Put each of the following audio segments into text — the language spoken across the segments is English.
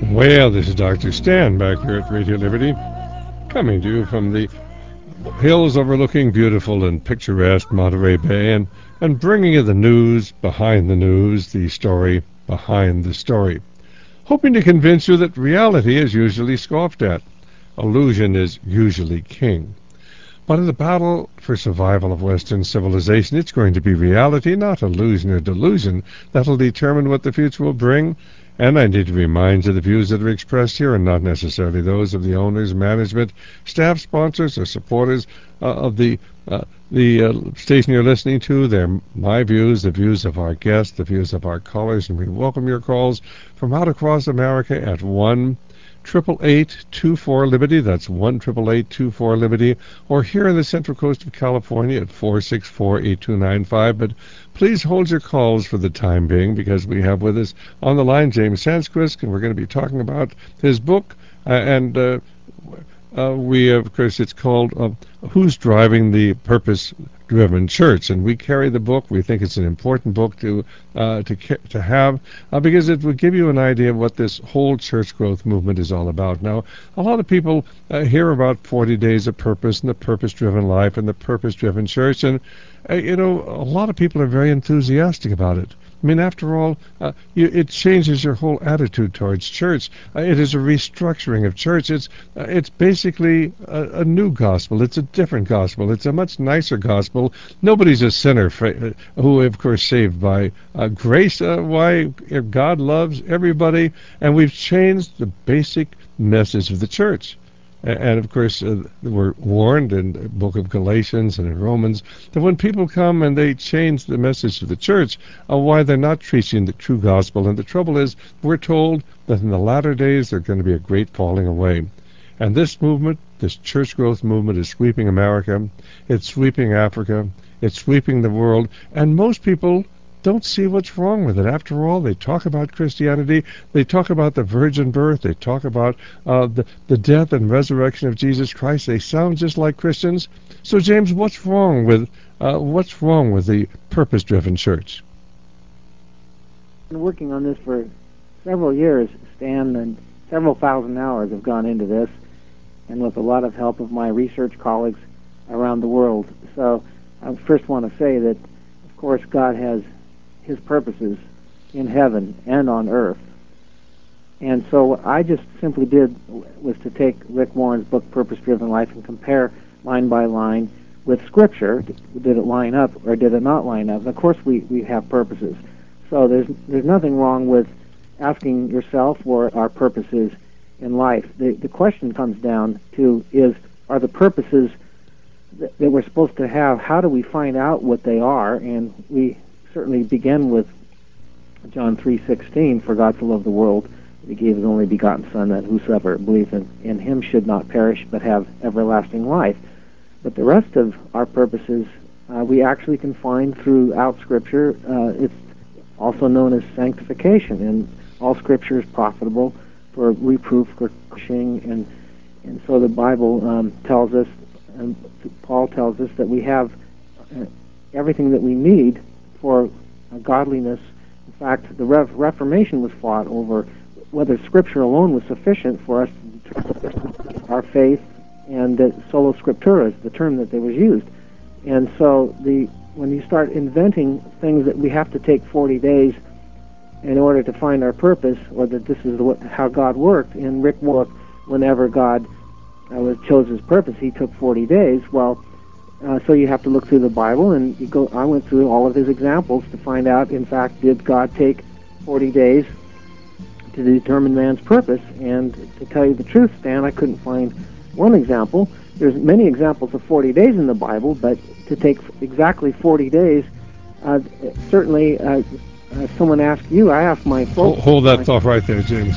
Well, this is Dr. Stan back here at Radio Liberty, coming to you from the hills overlooking beautiful and picturesque Monterey Bay, and bringing you the news behind the news, the story behind the story, hoping to convince you that reality is usually scoffed at. Illusion is usually king. But in the battle for survival of Western civilization, it's going to be reality, not illusion or delusion, that'll determine what the future will bring. And I need to remind you the views that are expressed here are not necessarily those of the owners, management, staff, sponsors, or supporters of the station you're listening to. They're my views, the views of our guests, the views of our callers, and we welcome your calls from out across America at 1-888-24-LIBERTY. That's 1-888-24-LIBERTY, or here in the Central Coast of California at 464-8295. But please hold your calls for the time being, because we have with us on the line James Sanskris, and we're going to be talking about his book, we, of course, it's called Who's Driving the Purpose-Driven Church? And we carry the book. We think it's an important book to have because it will give you an idea of what this whole church growth movement is all about. Now, a lot of people hear about 40 Days of Purpose and the purpose-driven life and the purpose-driven church, and a lot of people are very enthusiastic about it. I mean, after all, it changes your whole attitude towards church. It is a restructuring of church. It's basically a new gospel. It's a different gospel. It's a much nicer gospel. Nobody's a sinner who, of course, saved by grace. Why? God loves everybody, and we've changed the basic message of the church. And of course, we're warned in the book of Galatians and in Romans that when people come and they change the message of the church, why they're not preaching the true gospel. And the trouble is, we're told that in the latter days there's going to be a great falling away. And this movement, this church growth movement, is sweeping America, it's sweeping Africa, it's sweeping the world, and most people don't see what's wrong with it. After all, they talk about Christianity, they talk about the virgin birth, they talk about the death and resurrection of Jesus Christ. They sound just like Christians. So, James, what's wrong with the purpose-driven church? I've been working on this for several years, Stan, and several thousand hours have gone into this, and with a lot of help of my research colleagues around the world. So, I first want to say that, of course, God has His purposes in heaven and on earth. And so what I just simply did was to take Rick Warren's book, Purpose-Driven Life, and compare line by line with Scripture. Did it line up or did it not line up? And of course, we have purposes. So there's nothing wrong with asking yourself what our purposes in life. The question comes down to are the purposes that we're supposed to have, how do we find out what they are? And we certainly begin with John 3:16, for God so loved the world that He gave His only begotten Son, that whosoever believes in Him should not perish but have everlasting life. But the rest of our purposes we actually can find throughout Scripture. It's also known as sanctification, and all Scripture is profitable for reproof, for teaching, and so the Bible tells us, and Paul tells us, that we have everything that we need for godliness. In fact, the Reformation was fought over whether Scripture alone was sufficient for us to determine our faith, and that sola scriptura is the term that was used. And so when you start inventing things that we have to take 40 days in order to find our purpose, or that this is how God worked, in Rick Warren, whenever God chose His purpose, He took 40 days. Well, so you have to look through the Bible, and I went through all of His examples to find out, in fact, did God take 40 days to determine man's purpose? And to tell you the truth, Stan, I couldn't find one example. There's many examples of 40 days in the Bible, but to take exactly 40 days, certainly, someone asked you, I asked my folks. Hold that thought right there, James.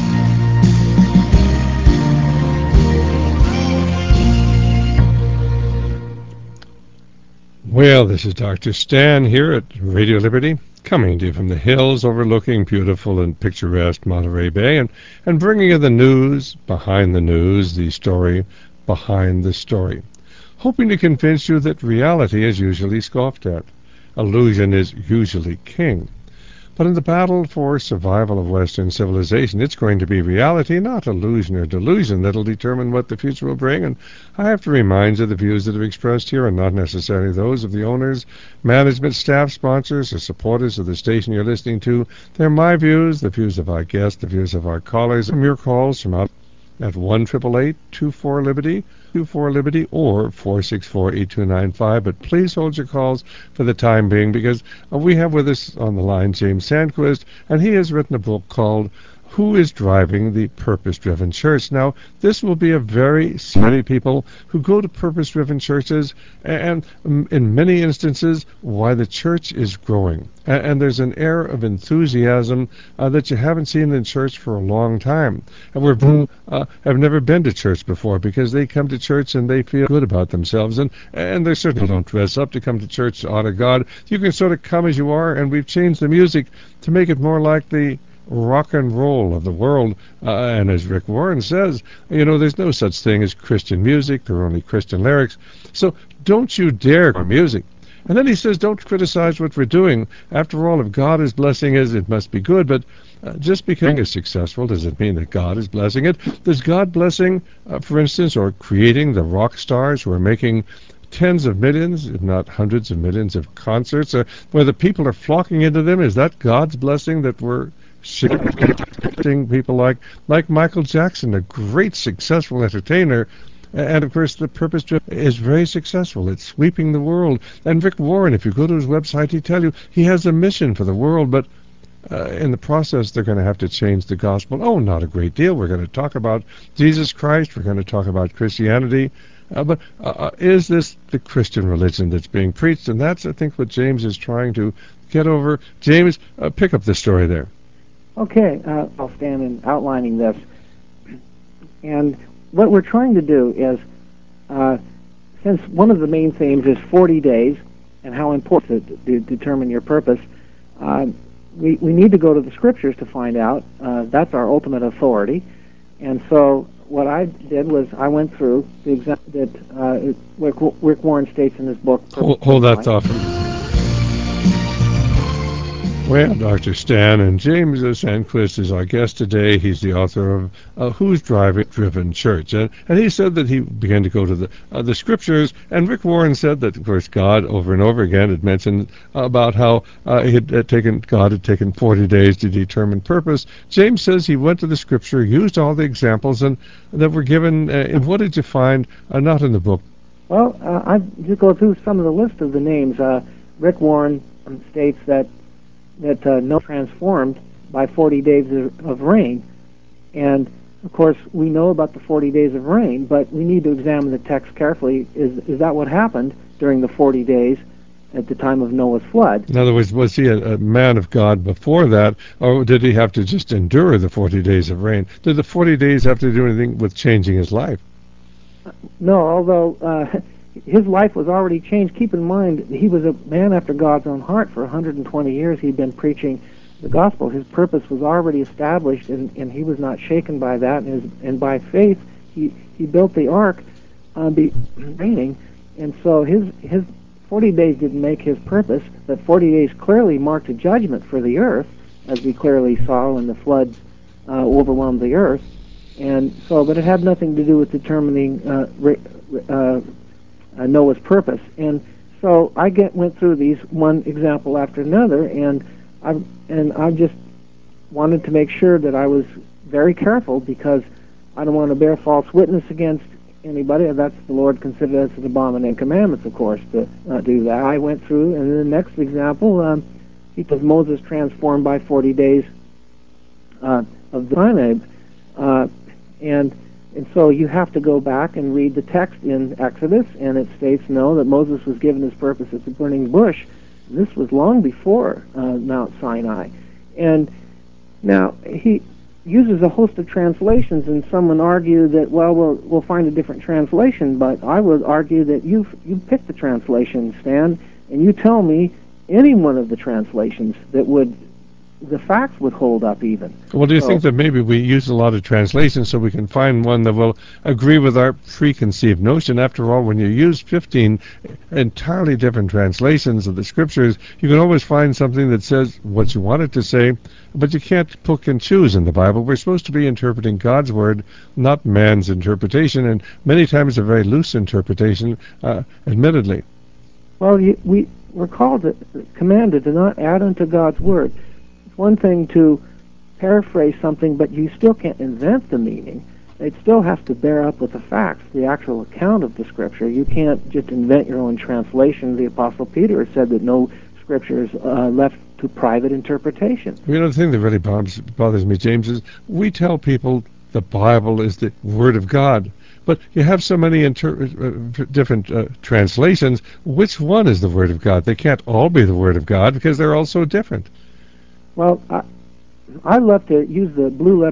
Well, this is Dr. Stan here at Radio Liberty, coming to you from the hills overlooking beautiful and picturesque Monterey Bay, and bringing you the news behind the news, the story behind the story, hoping to convince you that reality is usually scoffed at. Illusion is usually king. But in the battle for survival of Western civilization, it's going to be reality, not illusion or delusion, that'll determine what the future will bring. And I have to remind you the views that are expressed here are not necessarily those of the owners, management, staff, sponsors, or supporters of the station you're listening to. They're my views, the views of our guests, the views of our callers, and your calls from out at 1-888-24-LIBERTY, 24-LIBERTY, or 464-8295. But please hold your calls for the time being, because we have with us on the line James Sandquist, and he has written a book called Who is Driving the Purpose-Driven Church? Now, this will be many people who go to purpose-driven churches, and in many instances, why the church is growing. And there's an air of enthusiasm that you haven't seen in church for a long time. And have never been to church before, because they come to church and they feel good about themselves. And they certainly don't dress up to come to church to honor God. You can sort of come as you are, and we've changed the music to make it more like the rock and roll of the world, and as Rick Warren says, there's no such thing as Christian music. There are only Christian lyrics. So don't you dare music. And then he says, don't criticize what we're doing. After all, if God is blessing us, it must be good. But just because it's successful doesn't mean that God is blessing it. Does God blessing, for instance, or creating the rock stars who are making tens of millions, if not hundreds of millions of concerts, where the people are flocking into them? Is that God's blessing that we're seeing people like Michael Jackson, a great successful entertainer? And of course, the purpose is very successful. It's sweeping the world. And Rick Warren, if you go to his website, he tells you he has a mission for the world, but in the process, they're going to have to change the gospel. Oh, not a great deal. We're going to talk about Jesus Christ. We're going to talk about Christianity. But is this the Christian religion that's being preached? And that's, I think, what James is trying to get over. James, pick up the story there. Okay, I'll stand in outlining this. And what we're trying to do is, since one of the main themes is 40 days and how important to determine your purpose, we need to go to the Scriptures to find out. That's our ultimate authority. And so what I did was I went through the example that Rick Warren states in his book. Hold that thought. Well, Dr. Stan, and James Sandquist is our guest today. He's the author of Who's Driving Driven Church. And he said that he began to go to the Scriptures, and Rick Warren said that, of course, God over and over again had mentioned about how God had taken 40 days to determine purpose. James says he went to the Scripture, used all the examples and that were given. And what did you find not in the book? Well, I just go through some of the list of the names. Rick Warren states that Noah transformed by 40 days of rain. And, of course, we know about the 40 days of rain, but we need to examine the text carefully. Is that what happened during the 40 days at the time of Noah's flood? In other words, was he a man of God before that, or did he have to just endure the 40 days of rain? Did the 40 days have to do anything with changing his life? No, although his life was already changed. Keep in mind, he was a man after God's own heart. For 120 years he'd been preaching the gospel. His purpose was already established, and he was not shaken by that. And by faith, he built the ark raining. And so his 40 days didn't make his purpose. But 40 days clearly marked a judgment for the earth, as we clearly saw when the floods overwhelmed the earth. And so, but it had nothing to do with determining Noah's purpose. And so I went through these one example after another, and I just wanted to make sure that I was very careful, because I don't want to bear false witness against anybody. That's the Lord considered as an abomination commandments, of course, to do that. I went through, and in the next example, because Moses transformed by 40 days of the Sinai, and so you have to go back and read the text in Exodus, and it states, that Moses was given his purpose at the burning bush. This was long before Mount Sinai. And now he uses a host of translations, and some would argue that, we'll find a different translation, but I would argue that you pick the translation, Stan, and you tell me any one of the translations that would the facts would hold up even. Well, do you think that maybe we use a lot of translations so we can find one that will agree with our preconceived notion? After all, when you use 15 entirely different translations of the Scriptures, you can always find something that says what you want it to say, but you can't pick and choose in the Bible. We're supposed to be interpreting God's Word, not man's interpretation, and many times a very loose interpretation, admittedly. Well, we're commanded to not add unto God's Word. It's one thing to paraphrase something, but you still can't invent the meaning. It still has to bear up with the facts, the actual account of the Scripture. You can't just invent your own translation. The Apostle Peter said that no Scripture is left to private interpretation. You know, the thing that really bothers me, James, is we tell people the Bible is the Word of God. But you have so many different translations. Which one is the Word of God? They can't all be the Word of God because they're all so different. Well, I love to use the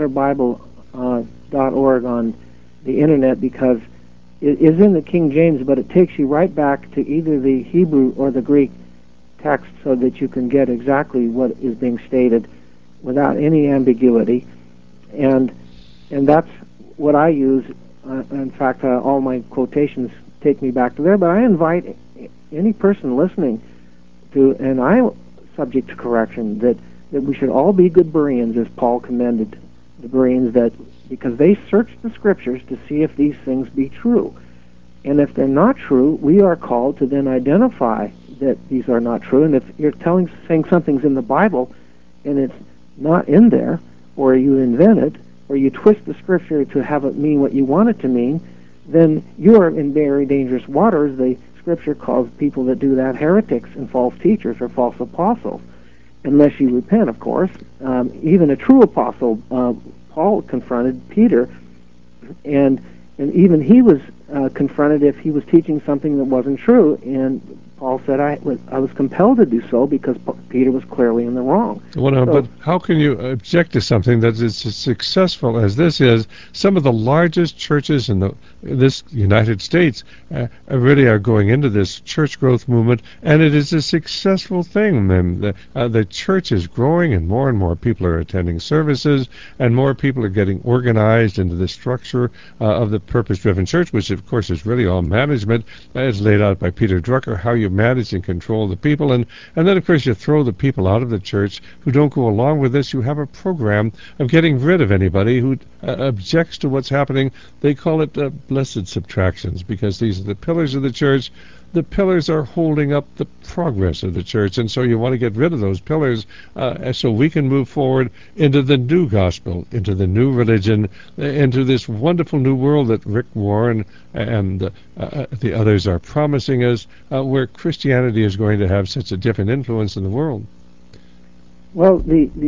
BlueLetterBible.org on the Internet because it is in the King James, but it takes you right back to either the Hebrew or the Greek text so that you can get exactly what is being stated without any ambiguity. And that's what I use. In fact, all my quotations take me back to there. But I invite any person listening to, and I'm subject to correction, that we should all be good Bereans, as Paul commended the Bereans, because they searched the Scriptures to see if these things be true. And if they're not true, we are called to then identify that these are not true. And if you're saying something's in the Bible and it's not in there, or you invent it, or you twist the Scripture to have it mean what you want it to mean, then you are in very dangerous waters. The Scripture calls people that do that heretics and false teachers or false apostles, unless you repent, of course. Even a true apostle, Paul confronted Peter, and even he was confronted if he was teaching something that wasn't true, and Paul said, I was compelled to do so because Peter was clearly in the wrong. Well, but how can you object to something that is as successful as this is? Some of the largest churches in this United States really are going into this church growth movement, and it is a successful thing. The church is growing, and more people are attending services, and more people are getting organized into the structure of the purpose-driven church, which, of course, is really all management, as laid out by Peter Drucker, how you manage and control the people, and then, of course, you throw the people out of the church who don't go along with this. You have a program of getting rid of anybody who objects to what's happening. They call it blessed subtractions, because these are the pillars of the church. The pillars are holding up the progress of the church, and so you want to get rid of those pillars so we can move forward into the new gospel, into the new religion, into this wonderful new world that Rick Warren and the others are promising us, where Christianity is going to have such a different influence in the world. Well,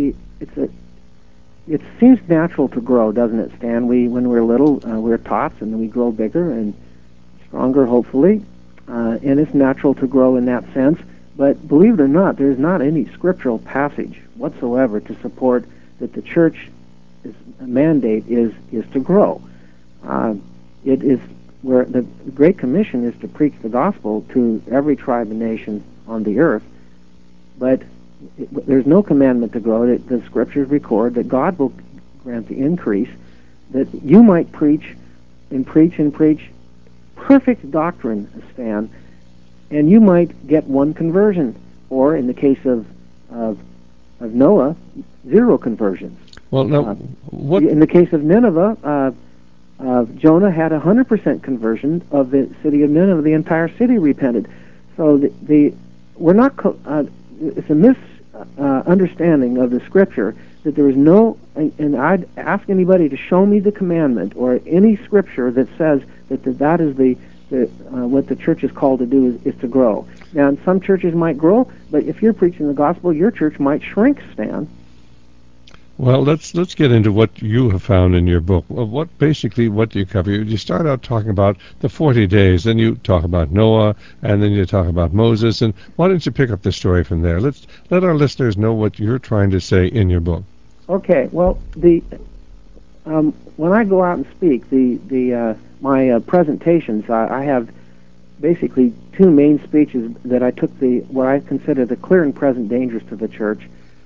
it seems natural to grow, doesn't it, Stan? When we're little, we're tots, and we grow bigger and stronger, hopefully. And it's natural to grow in that sense. But believe it or not, there's not any scriptural passage whatsoever to support that the church's mandate is to grow. It is where the Great Commission is to preach the gospel to every tribe and nation on the earth. But there's no commandment to grow. The scriptures record that God will grant the increase, that you might preach and preach and preach perfect doctrine, Stan, and you might get one conversion, or in the case of Noah, 0 conversions. Well, now, what in the case of Nineveh, Jonah had 100% conversion of the city of Nineveh. The entire city repented. So we're not. It's a misunderstanding of the Scripture that there is no. And I'd ask anybody to show me the commandment or any Scripture that says that is what the church is called to do is to grow. Now, some churches might grow, but if you're preaching the gospel, your church might shrink, Stan. Well, let's get into what you have found in your book. Well, what do you cover? You start out talking about the 40 days, then you talk about Noah, and then you talk about Moses. And why don't you pick up the story from there? Let our listeners know what you're trying to say in your book. Okay. Well, when I go out and speak, my presentations, I have basically 2 main speeches that I took what I consider the clear and present dangers to the church.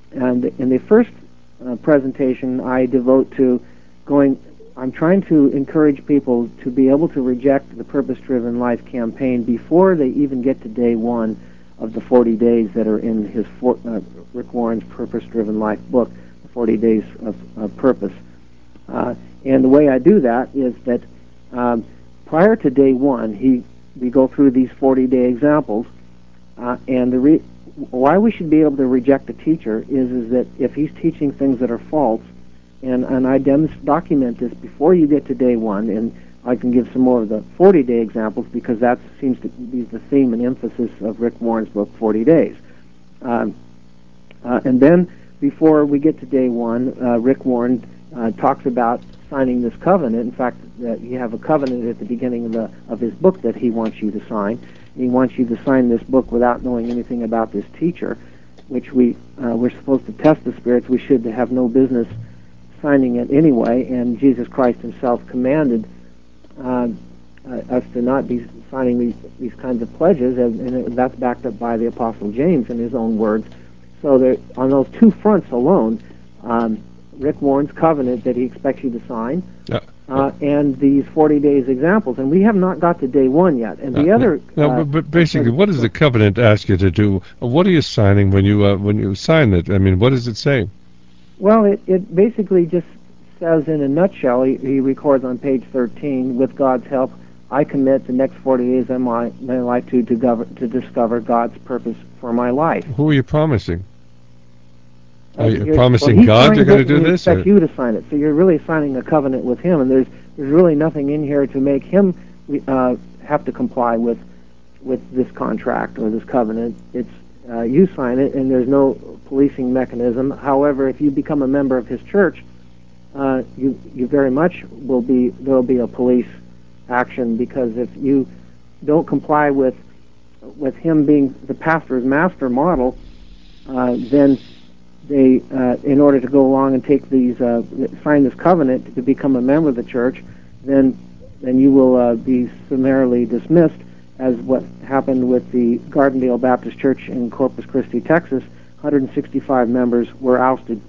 And in the first presentation, I devote to I'm trying to encourage people to be able to reject the Purpose-Driven Life campaign before they even get to day one of the 40 days that are in his Rick Warren's Purpose-Driven Life book, the 40 Days of Purpose. And the way I do that is that prior to day one, we go through these 40-day examples, and why we should be able to reject a teacher is that if he's teaching things that are false, and I document this before you get to day one, and I can give some more of the 40-day examples because that seems to be the theme and emphasis of Rick Warren's book, 40 Days. And then before we get to day one, Rick Warren talks about signing this covenant. In fact, you have a covenant at the beginning of his book that he wants you to sign. He wants you to sign this book without knowing anything about this teacher, which we're supposed to test the spirits. We should have no business signing it anyway, and Jesus Christ himself commanded us to not be signing these kinds of pledges, and that's backed up by the Apostle James in his own words. So on those two fronts alone, Rick Warren's covenant that he expects you to sign, and these 40 days examples, and we have not got to day one yet. And the other, but basically, what does the covenant ask you to do? What are you signing when you sign it? I mean, what does it say? Well, it basically just says in a nutshell, he records on page 13, with God's help, I commit the next 40 days of my life to discover God's purpose for my life. Who are you promising? Are you promising God you're going to do this? He expects you to sign it. So you're really signing a covenant with him, and there's really nothing in here to make him have to comply with this contract or this covenant. It's you sign it, and there's no policing mechanism. However, if you become a member of his church, you very much there will be a police action, because if you don't comply with him being the pastor's master model, then they, in order to go along and take sign this covenant to become a member of the church, then you will be summarily dismissed, as what happened with the Gardendale Baptist Church in Corpus Christi, Texas. 165 members were ousted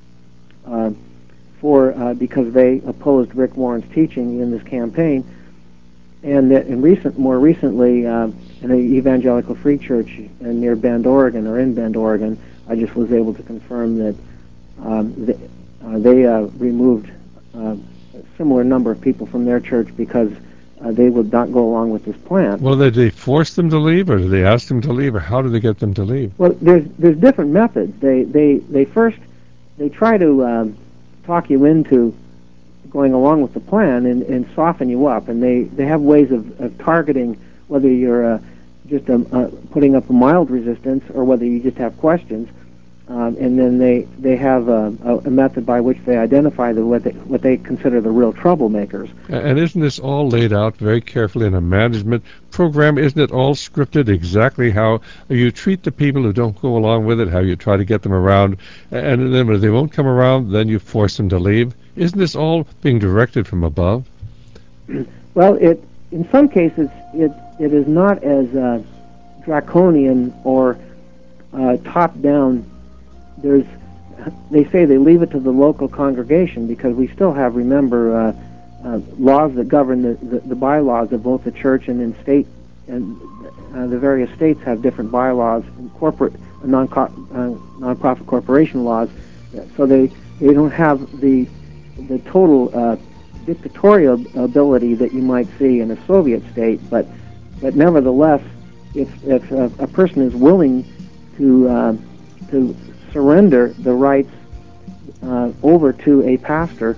because they opposed Rick Warren's teaching in this campaign. And more recently, in an evangelical free church near Bend, Oregon, or in Bend, Oregon, I just was able to confirm that they removed a similar number of people from their church because they would not go along with this plan. Well, did they force them to leave, or did they ask them to leave, or how did they get them to leave? Well, there's different methods. They first try to talk you into going along with the plan and soften you up, and they have ways of targeting whether you're just putting up a mild resistance or whether you just have questions. And then they have a method by which they identify what they consider the real troublemakers. And isn't this all laid out very carefully in a management program? Isn't it all scripted exactly how you treat the people who don't go along with it, how you try to get them around, and then when they won't come around, then you force them to leave? Isn't this all being directed from above? Well, in some cases it is not as draconian or top-down. They say they leave it to the local congregation, because we still have, remember, laws that govern the bylaws of both the church and in state, and the various states have different bylaws, and corporate nonprofit corporation laws. So they don't have the total dictatorial ability that you might see in a Soviet state, but nevertheless, if a person is willing to surrender the rights over to a pastor,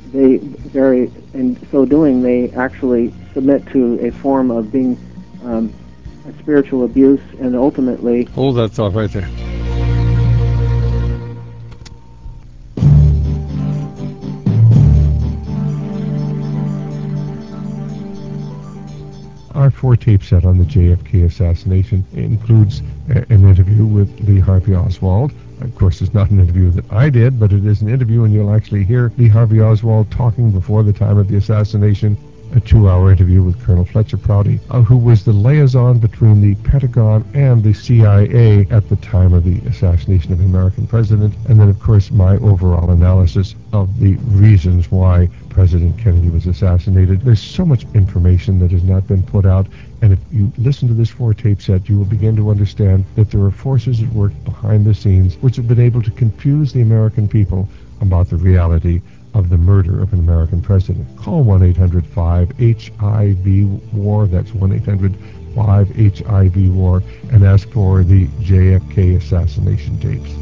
in so doing, they actually submit to a form of being a spiritual abuse, and ultimately... Hold that thought right there. Our 4-tape set on the JFK assassination includes an interview with Lee Harvey Oswald. Of course, it's not an interview that I did, but it is an interview, and you'll actually hear Lee Harvey Oswald talking before the time of the assassination. a 2-hour interview with Colonel Fletcher Prouty, who was the liaison between the Pentagon and the CIA at the time of the assassination of the American president, and then, of course, my overall analysis of the reasons why President Kennedy was assassinated. There's so much information that has not been put out, and if you listen to this 4-tape set, you will begin to understand that there are forces at work behind the scenes which have been able to confuse the American people about the reality of the murder of an American president. Call 1-800-5-HIV-WAR, that's 1-800-5-HIV-WAR, and ask for the JFK assassination tapes.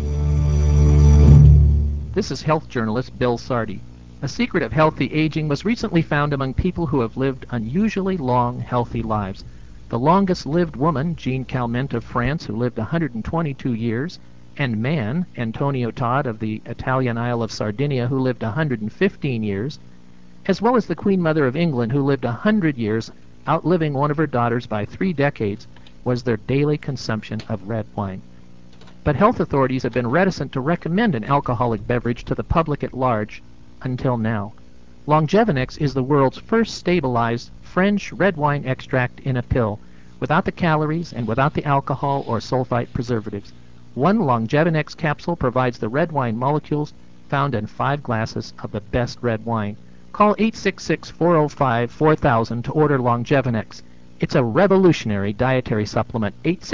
This is health journalist Bill Sardi. A secret of healthy aging was recently found among people who have lived unusually long, healthy lives. The longest-lived woman, Jean Calment of France, who lived 122 years, and man, Antonio Todd of the Italian Isle of Sardinia, who lived 115 years, as well as the Queen Mother of England, who lived 100 years, outliving one of her daughters by 3 decades, was their daily consumption of red wine. But health authorities have been reticent to recommend an alcoholic beverage to the public at large until now. Longevinex is the world's first stabilized French red wine extract in a pill, without the calories and without the alcohol or sulfite preservatives. One Longevinex capsule provides the red wine molecules found in 5 glasses of the best red wine. Call 866-405-4000 to order Longevinex. It's a revolutionary dietary supplement.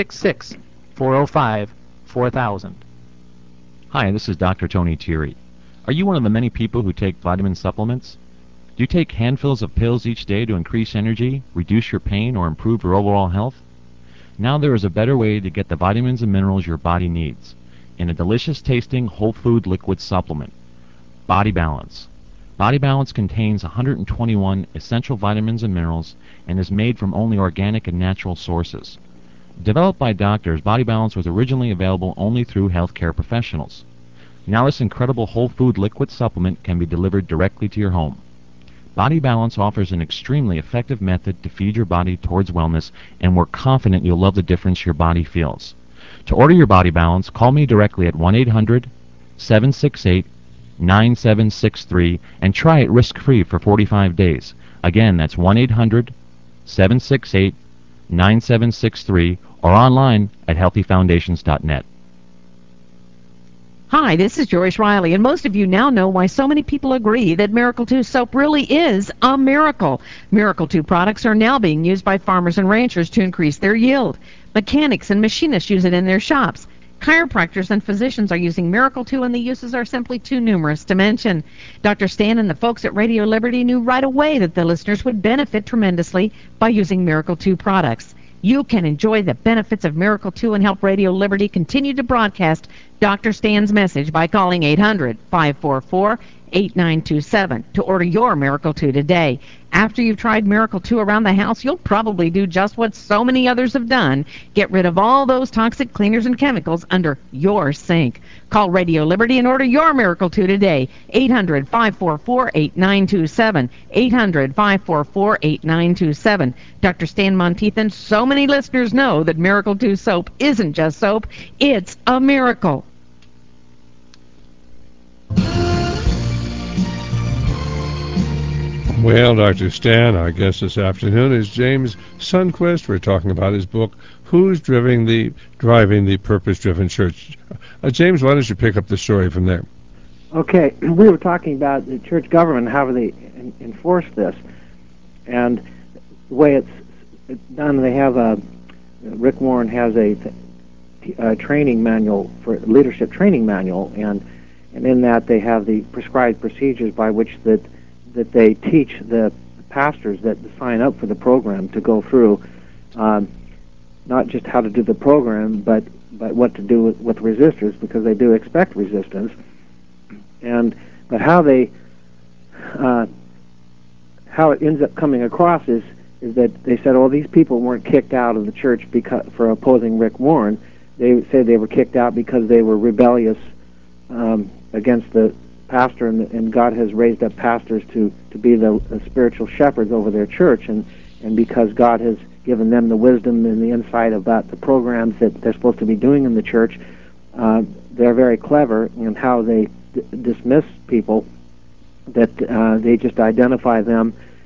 866-405-4000. Hi, this is Dr. Tony Thierry. Are you one of the many people who take vitamin supplements? Do you take handfuls of pills each day to increase energy, reduce your pain, or improve your overall health? Now there is a better way to get the vitamins and minerals your body needs in a delicious-tasting whole food liquid supplement. Body Balance. Body Balance contains 121 essential vitamins and minerals and is made from only organic and natural sources. Developed by doctors, Body Balance was originally available only through healthcare professionals. Now this incredible whole food liquid supplement can be delivered directly to your home. Body Balance offers an extremely effective method to feed your body towards wellness, and we're confident you'll love the difference your body feels. To order your Body Balance, call me directly at 1-800-768-9763 and try it risk-free for 45 days. Again, that's 1-800-768-9763 or online at healthyfoundations.net. Hi, this is Joyce Riley, and most of you now know why so many people agree that Miracle 2 soap really is a miracle. Miracle 2 products are now being used by farmers and ranchers to increase their yield. Mechanics and machinists use it in their shops. Chiropractors and physicians are using Miracle 2, and the uses are simply too numerous to mention. Dr. Stan and the folks at Radio Liberty knew right away that the listeners would benefit tremendously by using Miracle 2 products. You can enjoy the benefits of Miracle 2 and help Radio Liberty continue to broadcast Dr. Stan's message by calling 800-544-8927 to order your Miracle 2 today. After you've tried Miracle 2 around the house, you'll probably do just what so many others have done. Get rid of all those toxic cleaners and chemicals under your sink. Call Radio Liberty and order your Miracle 2 today. 800-544-8927. 800-544-8927. Dr. Stan Monteith and so many listeners know that Miracle 2 soap isn't just soap, it's a miracle. Well, Dr. Stan, our guest this afternoon is James Sundquist. We're talking about his book, Who's Driving the Purpose-Driven Church? James, why don't you pick up the story from there? Okay, we were talking about the church government, how they enforce this, and the way it's done. They have Rick Warren has a training manual for leadership training manual, and in that they have the prescribed procedures by which that they teach the pastors that sign up for the program to go through, not just how to do the program, but what to do with resistors, because they do expect resistance. But how it ends up coming across is that they said, oh, these people weren't kicked out of the church for opposing Rick Warren. They said they were kicked out because they were rebellious against the pastor, and God has raised up pastors to be the spiritual shepherds over their church, and because God has given them the wisdom and the insight about the programs that they're supposed to be doing in the church, they're very clever in how they dismiss people, that they just identify them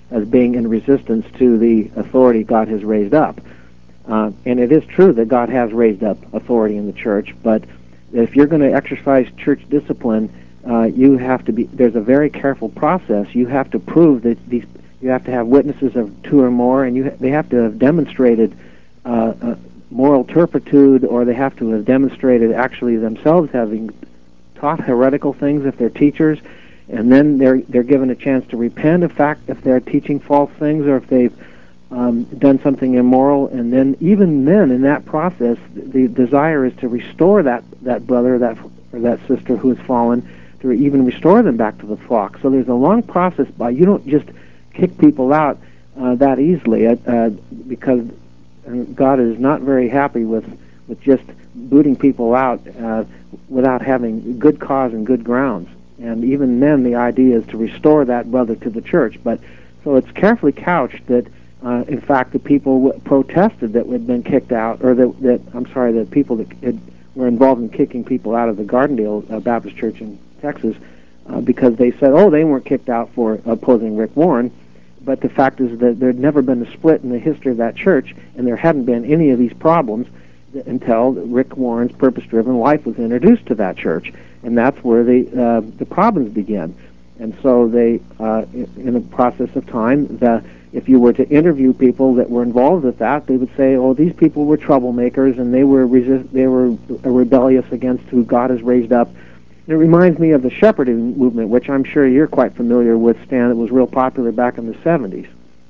as being in resistance to the authority God has raised up. And it is true that God has raised up authority in the church, but if you're going to exercise church discipline, you have to be. There's a very careful process. You have to prove that you have to have witnesses of 2 or more, and they have to have demonstrated moral turpitude, or they have to have demonstrated actually themselves having taught heretical things if they're teachers, and then they're given a chance to repent if they're teaching false things, or if they've done something immoral. And then even then, in that process, the desire is to restore that brother or that sister who has fallen, to even restore them back to the flock. So there's a long process. You don't just kick people out that easily, because God is not very happy with just booting people out without having good cause and good grounds. And even then, the idea is to restore that brother to the church. But so it's carefully couched that, in fact, the people protested that had been kicked out, or the people that were involved in kicking people out of the Gardendale Baptist Church in Texas, because they said, they weren't kicked out for opposing Rick Warren. But the fact is that there had never been a split in the history of that church, and there hadn't been any of these problems until Rick Warren's purpose-driven life was introduced to that church, and that's where the problems began. And so they, in the process of time, if you were to interview people that were involved with that, they would say, these people were troublemakers, and they were rebellious against who God has raised up. It reminds me of the shepherding movement, which I'm sure you're quite familiar with, Stan. It was real popular back in the 70s.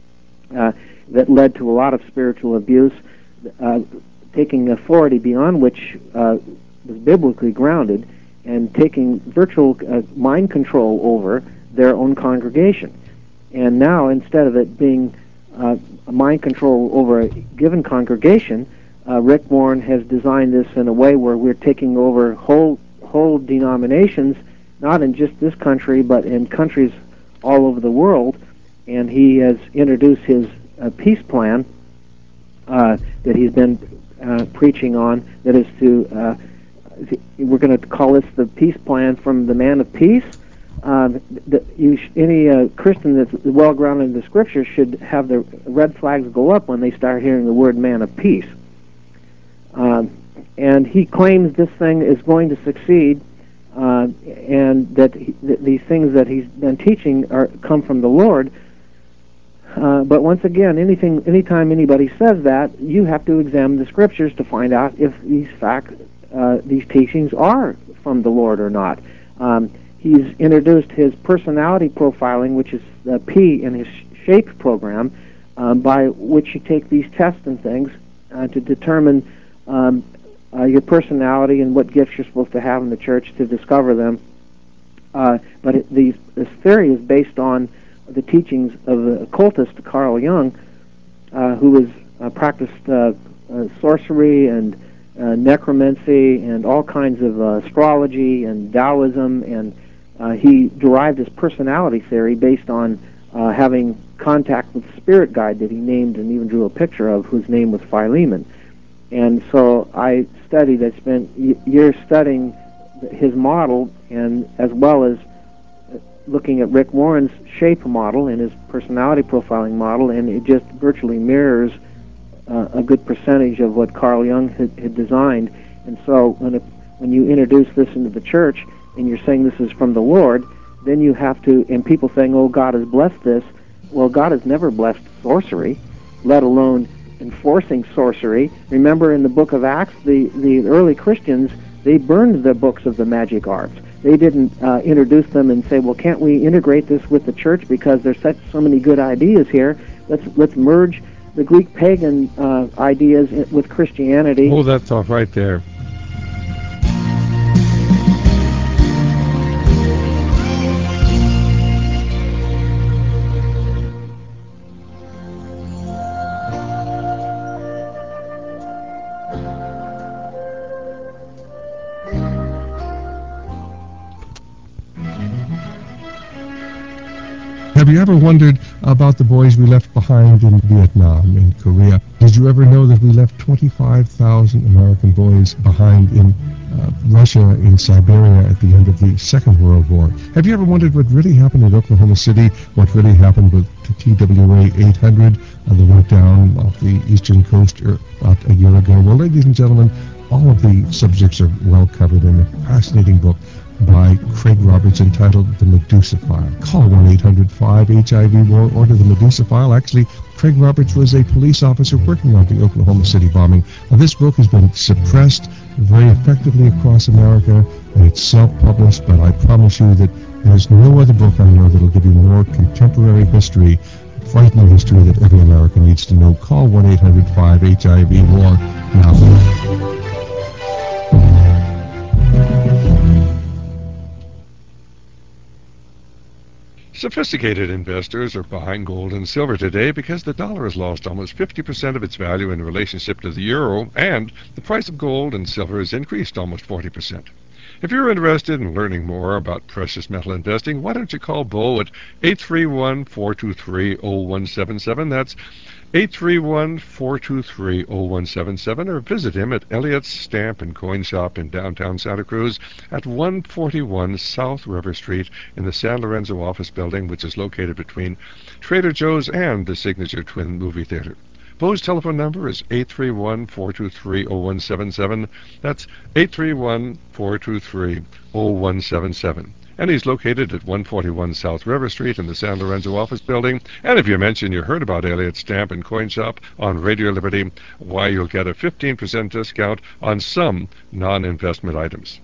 That led to a lot of spiritual abuse, taking authority beyond which was biblically grounded, and taking virtual mind control over their own congregation. And now, instead of it being mind control over a given congregation, Rick Warren has designed this in a way where we're taking over whole denominations, not in just this country, but in countries all over the world. And he has introduced his peace plan that he's been preaching on, that is to, we're going to call this the peace plan from the man of peace. Any Christian that's well-grounded in the Scripture should have the red flags go up when they start hearing the word man of peace. And he claims this thing is going to succeed, and that these things that he's been teaching come from the Lord. But once again, anytime anybody says that, you have to examine the Scriptures to find out if these teachings are from the Lord or not. He's introduced his personality profiling, which is the P in his SHAPE program, by which you take these tests and things to determine your personality and what gifts you're supposed to have in the church, to discover them. But this theory is based on the teachings of the occultist Carl Jung, who has practiced sorcery and necromancy and all kinds of astrology and Taoism, and he derived his personality theory based on having contact with the spirit guide that he named and even drew a picture of, whose name was Philemon. And so I spent years studying his model, and as well as looking at Rick Warren's SHAPE model and his personality profiling model, and it just virtually mirrors a good percentage of what Carl Jung had designed. And so when you introduce this into the church and you're saying this is from the Lord, then you have to, and people saying, God has blessed this. Well, God has never blessed sorcery, let alone enforcing sorcery. Remember in the book of Acts, the early Christians, they burned the books of the magic arts. They didn't introduce them and say, can't we integrate this with the church because there's so many good ideas here. Let's merge the Greek pagan ideas with Christianity. Hold that thought right there. Have you ever wondered about the boys we left behind in Vietnam and Korea? Did you ever know that we left 25,000 American boys behind in Russia, in Siberia at the end of the Second World War? Have you ever wondered what really happened in Oklahoma City, what really happened with the TWA 800 that went down off the eastern coast about a year ago? Well, ladies and gentlemen, all of the subjects are well covered in a fascinating book by Craig Roberts entitled The Medusa File. Call 1-800-5-HIV War, order The Medusa File. Actually, Craig Roberts was a police officer working on the Oklahoma City bombing. Now, this book has been suppressed very effectively across America, and it's self-published, but I promise you that there's no other book I know that will give you more contemporary history, frightening history that every American needs to know. Call 1-800-5-HIV-WAR now. Sophisticated investors are buying gold and silver today because the dollar has lost almost 50% of its value in relationship to the euro, and the price of gold and silver has increased almost 40%. If you're interested in learning more about precious metal investing, why don't you call Bo at 831-423-0177. That's 831-423-0177, or visit him at Elliott's Stamp and Coin Shop in downtown Santa Cruz at 141 South River Street in the San Lorenzo office building, which is located between Trader Joe's and the Signature Twin Movie Theater. Bo's telephone number is 831-423-0177. That's 831-423-0177. And he's located at 141 South River Street in the San Lorenzo office building. And if you mention you heard about Elliott Stamp and Coin Shop on Radio Liberty, why, you'll get a 15% discount on some non-investment items.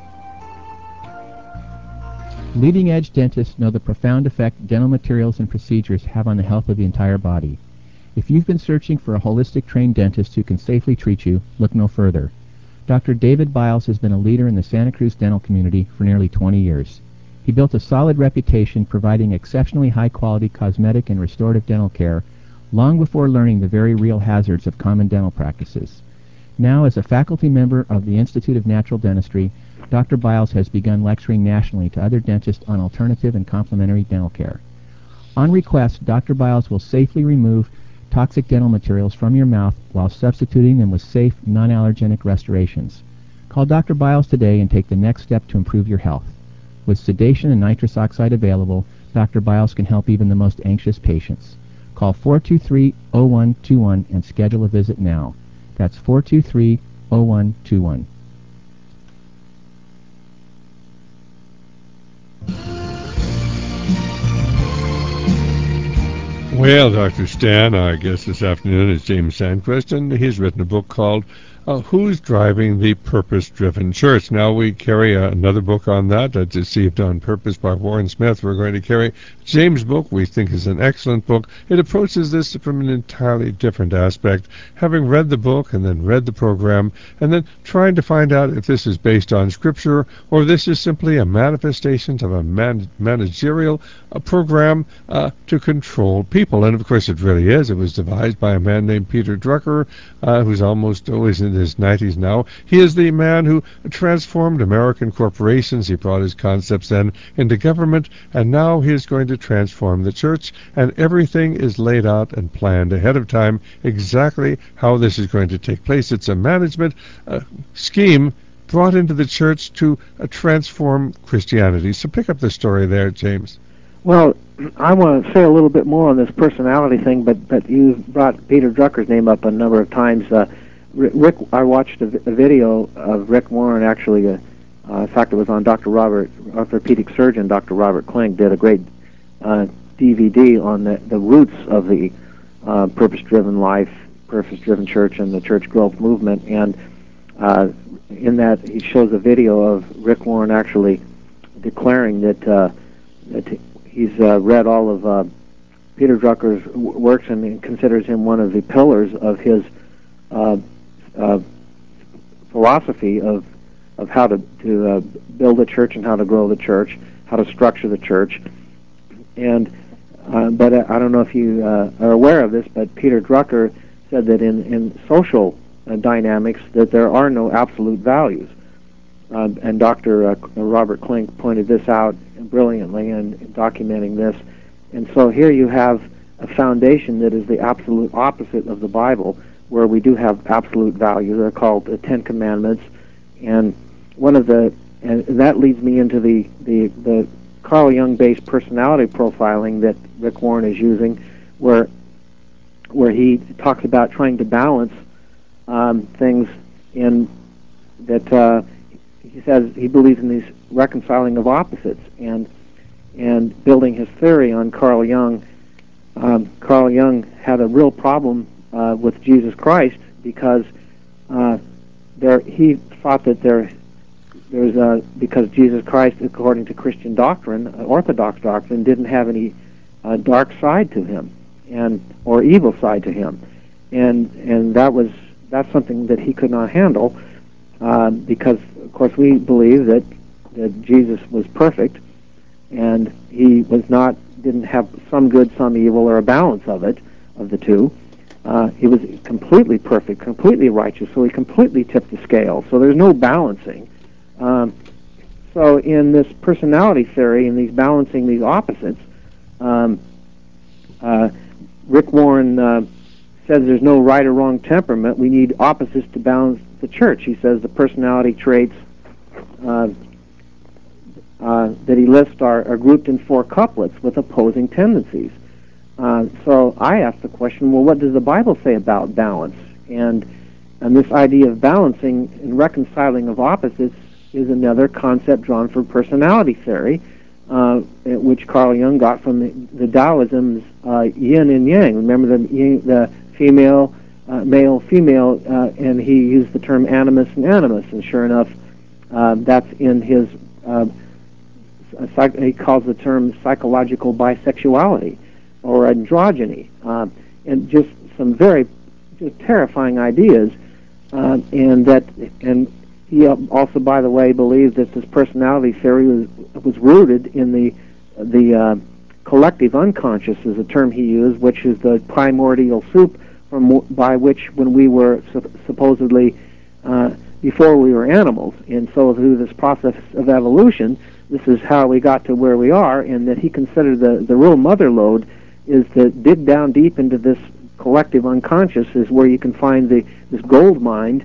Leading-edge dentists know the profound effect dental materials and procedures have on the health of the entire body. If you've been searching for a holistic trained dentist who can safely treat you, look no further. Dr. David Biles has been a leader in the Santa Cruz dental community for nearly 20 years. He built a solid reputation providing exceptionally high-quality cosmetic and restorative dental care long before learning the very real hazards of common dental practices. Now, as a faculty member of the Institute of Natural Dentistry, Dr. Biles has begun lecturing nationally to other dentists on alternative and complementary dental care. On request, Dr. Biles will safely remove toxic dental materials from your mouth while substituting them with safe, non-allergenic restorations. Call Dr. Biles today and take the next step to improve your health. With sedation and nitrous oxide available, Dr. Biles can help even the most anxious patients. Call 423-0121 and schedule a visit now. That's 423-0121. Well, Dr. Stan, our guest this afternoon is James Sandquist, and he's written a book called Who's Driving the Purpose-Driven Church? Now, we carry another book on that, Deceived on Purpose by Warren Smith. We're going to carry James' book, we think is an excellent book. It approaches this from an entirely different aspect, having read the book and then read the program, and then trying to find out if this is based on Scripture or this is simply a manifestation of a managerial program to control people. And, of course, it really is. It was devised by a man named Peter Drucker, who's almost always in his 90s now. He is the man who transformed American corporations. He brought his concepts then into government, and now he is going to transform the church, and everything is laid out and planned ahead of time exactly how this is going to take place. It's a management scheme brought into the church to transform Christianity. So pick up the story there, James. Well, I want to say a little bit more on this personality thing, but you brought Peter Drucker's name up a number of times. Rick, I watched a video of Rick Warren, actually, in fact, it was on Dr. Robert, orthopedic surgeon Dr. Robert Klink, did a great DVD on the roots of the purpose-driven life, purpose-driven church, and the church growth movement. And in that, he shows a video of Rick Warren actually declaring that he's read all of Peter Drucker's works and considers him one of the pillars of his philosophy of how to build a church and how to grow the church, how to structure the church. And but I don't know if you are aware of this, but Peter Drucker said that in social dynamics that there are no absolute values. And Dr. Robert Klink pointed this out brilliantly in documenting this. And so here you have a foundation that is the absolute opposite of the Bible, where we do have absolute value. They're called the Ten Commandments, and that leads me into the Carl Jung-based personality profiling that Rick Warren is using, where he talks about trying to balance things in that he says he believes in these reconciling of opposites and building his theory on Carl Jung. Carl Jung had a real problem with Jesus Christ because he thought that because Jesus Christ, according to Christian doctrine, Orthodox doctrine, didn't have any dark side to him or evil side to him, and that's something that he could not handle because, of course, we believe that Jesus was perfect, and he didn't have some good, some evil, or a balance of the two. He was completely perfect, completely righteous, so he completely tipped the scale. So there's no balancing. So in this personality theory, in these balancing these opposites, Rick Warren says there's no right or wrong temperament. We need opposites to balance the church. He says the personality traits that he lists are grouped in 4 couplets with opposing tendencies. So I asked the question, well, what does the Bible say about balance? And this idea of balancing and reconciling of opposites is another concept drawn from personality theory, which Carl Jung got from the Taoism's yin and yang. Remember the female, male, female, and he used the term animus and animus, and sure enough, that's in his, he calls the term psychological bisexuality or androgyny, and just some very terrifying ideas, and he also, by the way, believed that this personality theory was rooted in the collective unconscious, is a term he used, which is the primordial soup by which when we were supposedly before we were animals. And so through this process of evolution, this is how we got to where we are, and that he considered the real mother lode is to dig down deep into this collective unconscious, is where you can find this gold mine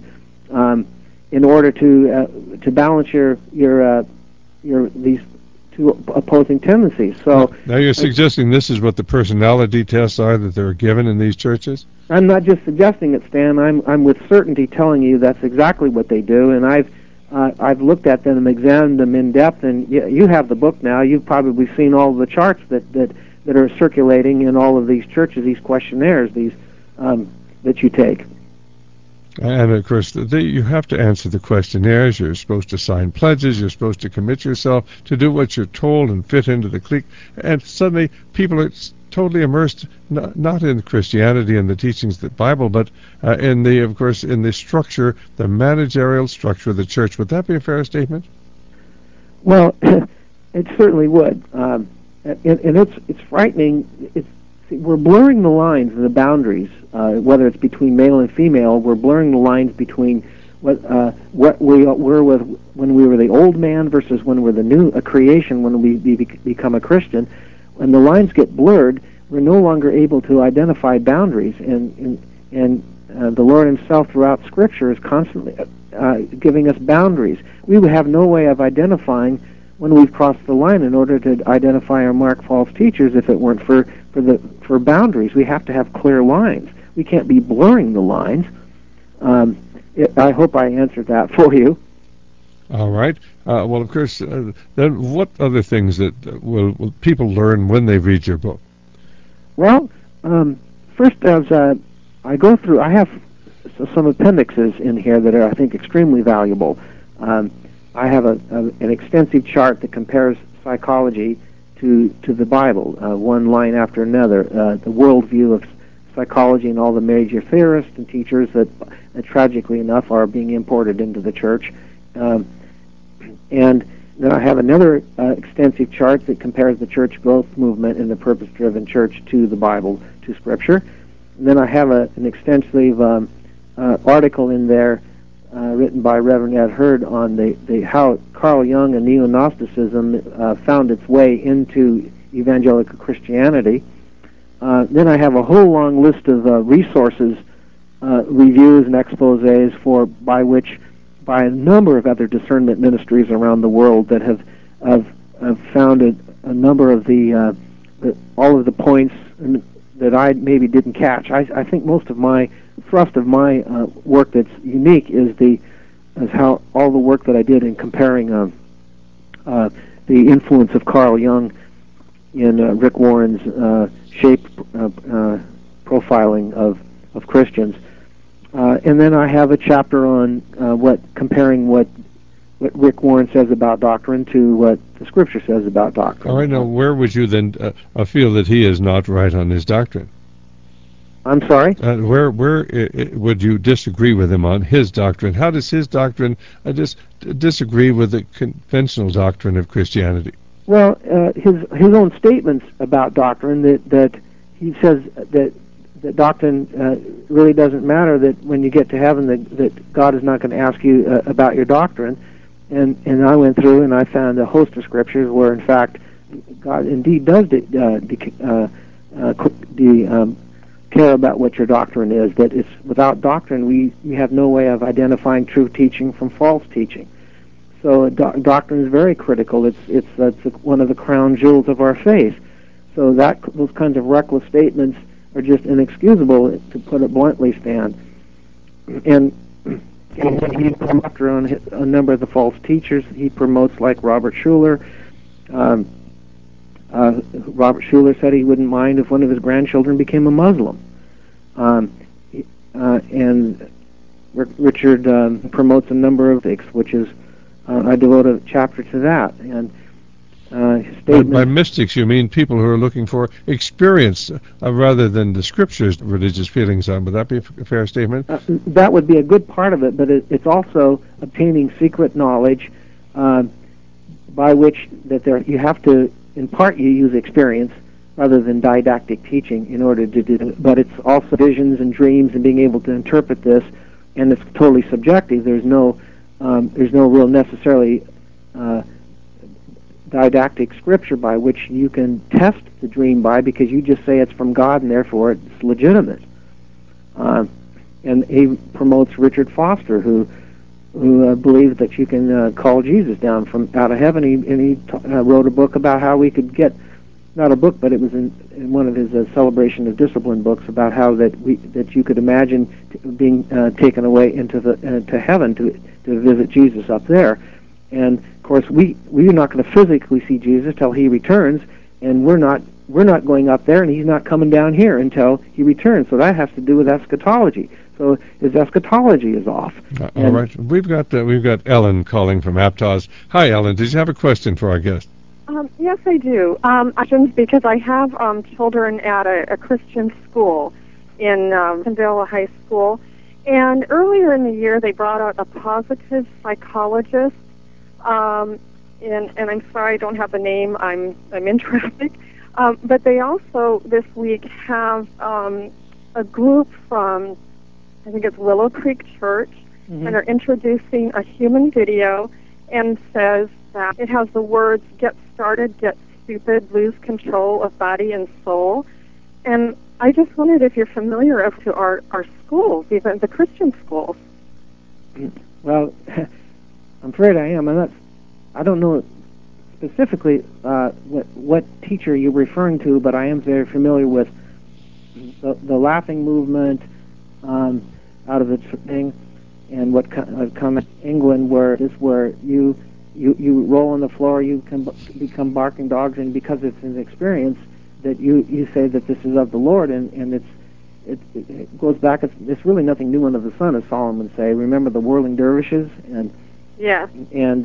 in order to balance your these two opposing tendencies. So now you're suggesting this is what the personality tests are that they're given in these churches? I'm not just suggesting it, Stan. I'm with certainty telling you that's exactly what they do, and I've looked at them and examined them in depth. And you have the book now. You've probably seen all the charts that are circulating in all of these churches, these questionnaires, these that you take. And, of course, you have to answer the questionnaires. You're supposed to sign pledges. You're supposed to commit yourself to do what you're told and fit into the clique. And suddenly people are totally immersed, not in Christianity and the teachings of the Bible, but in the structure, the managerial structure of the church. Would that be a fair statement? Well, it certainly would. And it's frightening. We're blurring the lines and the boundaries, whether it's between male and female. We're blurring the lines between what we were when we were the old man versus when we're a creation, when we become a Christian. When the lines get blurred, we're no longer able to identify boundaries, and the Lord Himself throughout Scripture is constantly giving us boundaries. We would have no way of identifying when we've crossed the line in order to identify or mark false teachers if it weren't for boundaries. We have to have clear lines. We can't be blurring the lines. I hope I answered that for you. All right. Well, of course, then what other things that will people learn when they read your book? Well, first, as I go through, I have some appendixes in here that are, I think, extremely valuable. I have an extensive chart that compares psychology to the Bible, one line after another, the worldview of psychology and all the major theorists and teachers that tragically enough, are being imported into the church. And then I have another extensive chart that compares the church growth movement and the purpose-driven church to the Bible, to Scripture. And then I have an extensive article in there written by Reverend Ed Hurd on how Carl Jung and neo-Gnosticism found its way into evangelical Christianity. then I have a whole long list of resources, reviews and exposés by a number of other discernment ministries around the world that have found a number of all of the points that I maybe didn't catch. I think most of my thrust of my work that's unique is how all the work that I did in comparing the influence of Carl Jung in Rick Warren's shape profiling of Christians. And then I have a chapter on comparing what Rick Warren says about doctrine to what the Scripture says about doctrine. All right, now where would you then feel that he is not right on his doctrine? I'm sorry? Where would you disagree with him on his doctrine? How does his doctrine disagree with the conventional doctrine of Christianity? Well, his own statements about doctrine, that he says that doctrine really doesn't matter, that when you get to heaven that God is not going to ask you about your doctrine. And I went through and I found a host of scriptures where, in fact, God indeed does care about what your doctrine is, that it's without doctrine we have no way of identifying true teaching from false teaching. So doctrine is very critical. It's one of the crown jewels of our faith. So those kinds of reckless statements are just inexcusable, to put it bluntly, Stan. And he promotes on a number of the false teachers. He promotes, like Robert Schuller. Robert Schuller said he wouldn't mind if one of his grandchildren became a Muslim. And Richard promotes a number of ethics, which is I devote a chapter to that. And by mystics, you mean people who are looking for experience rather than the Scripture's religious feelings on. Would that be a fair statement? That would be a good part of it, but it's also obtaining secret knowledge by which you have to, in part, you use experience rather than didactic teaching in order to do it. But it's also visions and dreams and being able to interpret this, and it's totally subjective. There's no real necessarily didactic scripture by which you can test the dream by, because you just say it's from God and therefore it's legitimate. And he promotes Richard Foster, who believes that you can call Jesus down from out of heaven. He wrote a book about how we could get, not a book, but it was in one of his Celebration of Discipline books, about how that you could imagine being taken away into to heaven to visit Jesus up there. And of course, we're not going to physically see Jesus till he returns, and we're not going up there, and he's not coming down here until he returns. So that has to do with eschatology. So his eschatology is off. All right, we've got Ellen calling from Aptos. Hi, Ellen. Did you have a question for our guest? Yes, I do. Because I have children at a Christian school in Vanilla High School, and earlier in the year they brought out a positive psychologist. And I'm sorry I don't have the name. I'm in traffic. But they also this week have a group from, I think it's Willow Creek Church, and they're introducing a human video, and says that it has the words "get started, get stupid, lose control of body and soul." And I just wondered if you're familiar to our schools, even the Christian schools. Well, I'm afraid I am. I don't know specifically what teacher you're referring to, but I am very familiar with the laughing movement out of the thing, and what come in England, where you roll on the floor, you can become barking dogs, and because it's an experience that you say that this is of the Lord, and it goes back. It's really nothing new under the sun, as Solomon say. Remember the whirling dervishes, and yeah, and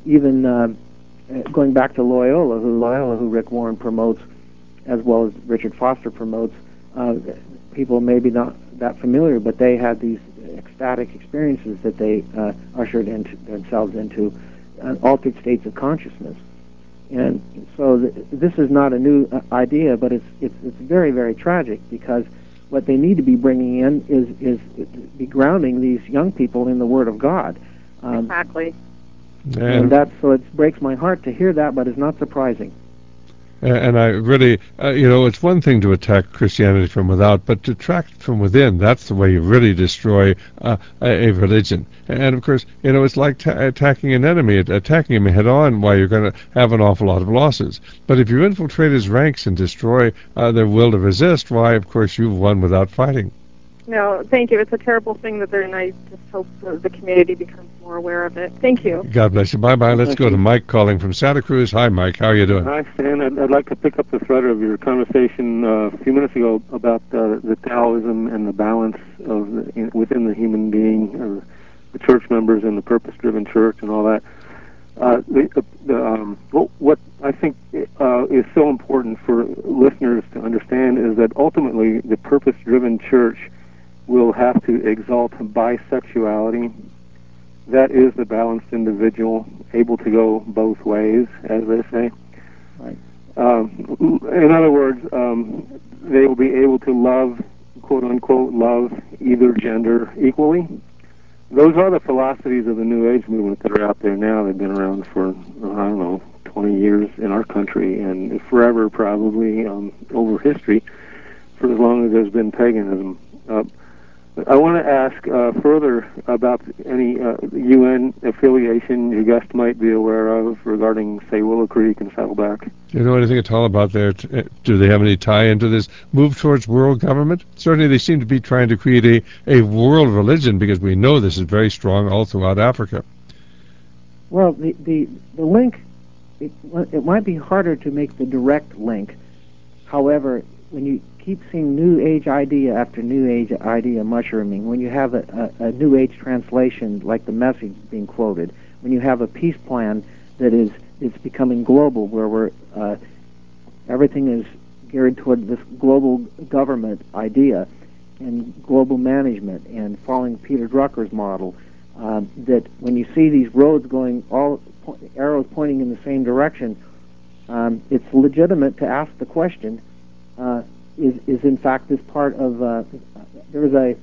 going back to Loyola, who Rick Warren promotes, as well as Richard Foster promotes. People may be not that familiar, but they had these ecstatic experiences that they ushered themselves into altered states of consciousness. And so this is not a new idea, but it's very, very tragic, because what they need to be bringing in is be grounding these young people in the Word of God. Exactly. And so it breaks my heart to hear that, but it's not surprising. And I really, it's one thing to attack Christianity from without, but to attack from within, that's the way you really destroy a religion. And of course, it's like attacking an enemy, attacking him head on, while you're going to have an awful lot of losses. But if you infiltrate his ranks and destroy their will to resist, why, of course, you've won without fighting. No, thank you. It's a terrible thing that they're, and I just hope the community becomes more aware of it. Thank you. God bless you. Bye-bye. Let's go to Mike calling from Santa Cruz. Hi, Mike. How are you doing? Hi, Stan. I'd like to pick up the thread of your conversation a few minutes ago about the Taoism and the balance within the human being, or the church members and the purpose-driven church and all that. What I think is so important for listeners to understand is that ultimately the purpose-driven church will have to exalt bisexuality. That is the balanced individual, able to go both ways, as they say. Right. In other words, they will be able to love, quote-unquote, love either gender equally. Those are the philosophies of the New Age movement that are out there now. They've been around for, 20 years in our country, and forever probably over history, for as long as there's been paganism. I want to ask further about any UN affiliation your guest might be aware of regarding, say, Willow Creek and Saddleback. Do you know anything at all about their? Do they have any tie into this move towards world government? Certainly, they seem to be trying to create a world religion, because we know this is very strong all throughout Africa. Well, the link, it might be harder to make the direct link. However, when you keep seeing New Age idea after New Age idea mushrooming, when you have a New Age translation like the Message being quoted, when you have a peace plan that it's becoming global, where everything is geared toward this global government idea and global management, and following Peter Drucker's model, that when you see these roads going, all arrows pointing in the same direction, it's legitimate to ask the question, is in fact this part of, there was a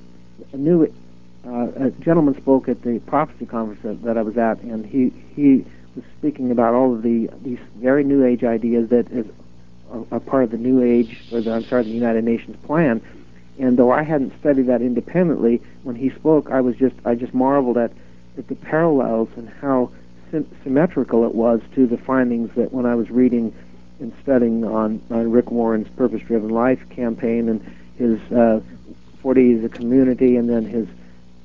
gentleman spoke at the prophecy conference that I was at, and he was speaking about all of these very New Age ideas that are part of the New Age, the United Nations plan. And though I hadn't studied that independently, when he spoke, I just marveled at the parallels and how symmetrical it was to the findings that when I was reading and studying on Rick Warren's Purpose-Driven Life campaign and his 40 Years of Community, and then his